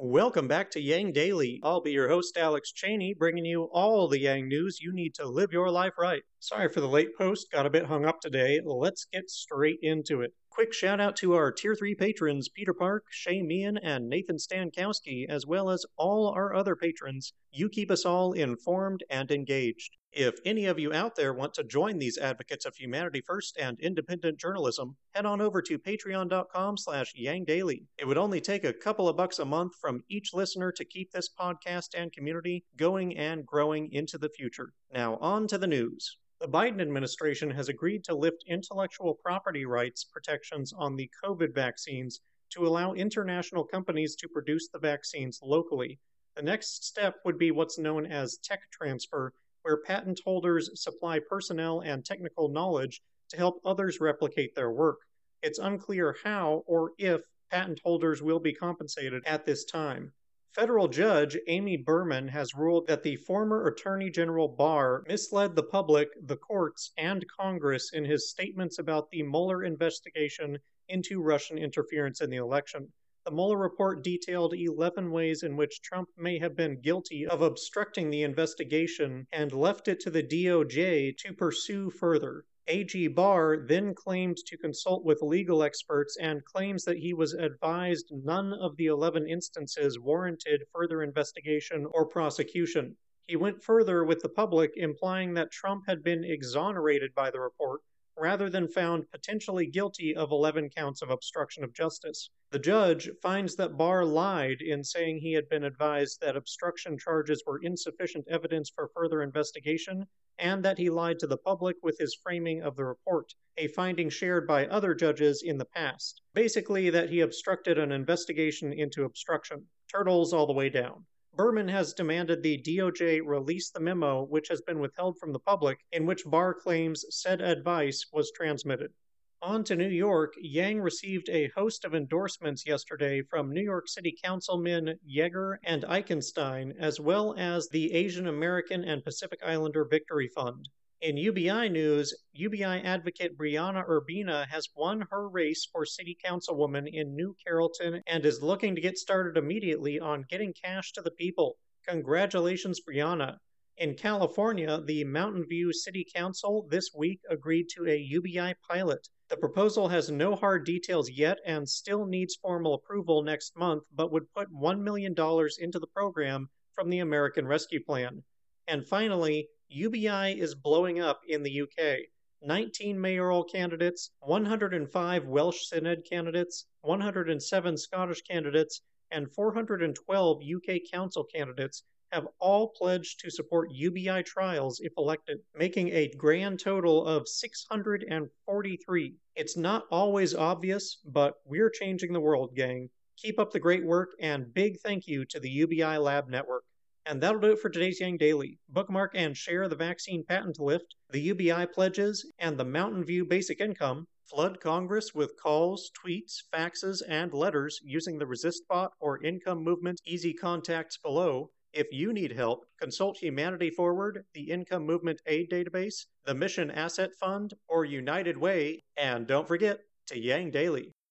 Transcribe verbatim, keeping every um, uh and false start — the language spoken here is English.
Welcome back to Yang Daily. I'll be your host, Alex Cheney, bringing you all the Yang news you need to live your life right. Sorry for the late post, got a bit hung up today. Let's get straight into it. Quick shout out to our Tier three patrons, Peter Park, Shay Meehan, and Nathan Stankowski, as well as all our other patrons. You keep us all informed and engaged. If any of you out there want to join these advocates of humanity first and independent journalism, head on over to patreon.com slash yangdaily. It would only take a couple of bucks a month from each listener to keep this podcast and community going and growing into the future. Now on to the news. The Biden administration has agreed to lift intellectual property rights protections on the COVID vaccines to allow international companies to produce the vaccines locally. The next step would be what's known as tech transfer, where patent holders supply personnel and technical knowledge to help others replicate their work. It's unclear how or if patent holders will be compensated at this time. Federal Judge Amy Berman has ruled that the former Attorney General Barr misled the public, the courts, and Congress in his statements about the Mueller investigation into Russian interference in the election. The Mueller report detailed eleven ways in which Trump may have been guilty of obstructing the investigation and left it to the D O J to pursue further. A G Barr then claimed to consult with legal experts and claims that he was advised none of the eleven instances warranted further investigation or prosecution. He went further with the public, implying that Trump had been exonerated by the report, rather than found potentially guilty of eleven counts of obstruction of justice. The judge finds that Barr lied in saying he had been advised that obstruction charges were insufficient evidence for further investigation, and that he lied to the public with his framing of the report, a finding shared by other judges in the past. Basically, that he obstructed an investigation into obstruction. Turtles all the way down. Berman has demanded the D O J release the memo, which has been withheld from the public, in which Barr claims said advice was transmitted. On to New York, Yang received a host of endorsements yesterday from New York City Councilmen Yeager and Eichenstein, as well as the Asian American and Pacific Islander Victory Fund. In U B I news, U B I advocate Brianna Urbina has won her race for city councilwoman in New Carrollton and is looking to get started immediately on getting cash to the people. Congratulations, Brianna. In California, the Mountain View City Council this week agreed to a U B I pilot. The proposal has no hard details yet and still needs formal approval next month, but would put one million dollars into the program from the American Rescue Plan. And finally, U B I is blowing up in the U K. nineteen mayoral candidates, one hundred five Welsh Synod candidates, one hundred seven Scottish candidates, and four hundred twelve U K council candidates have all pledged to support U B I trials if elected, making a grand total of six hundred forty-three. It's not always obvious, but we're changing the world, gang. Keep up the great work, and big thank you to the U B I Lab Network. And that'll do it for today's Yang Daily. Bookmark and share the vaccine patent lift, the U B I pledges, and the Mountain View basic income. Flood Congress with calls, tweets, faxes, and letters using the ResistBot or Income Movement easy contacts below. If you need help, consult Humanity Forward, the Income Movement Aid Database, the Mission Asset Fund, or United Way, and don't forget to Yang Daily.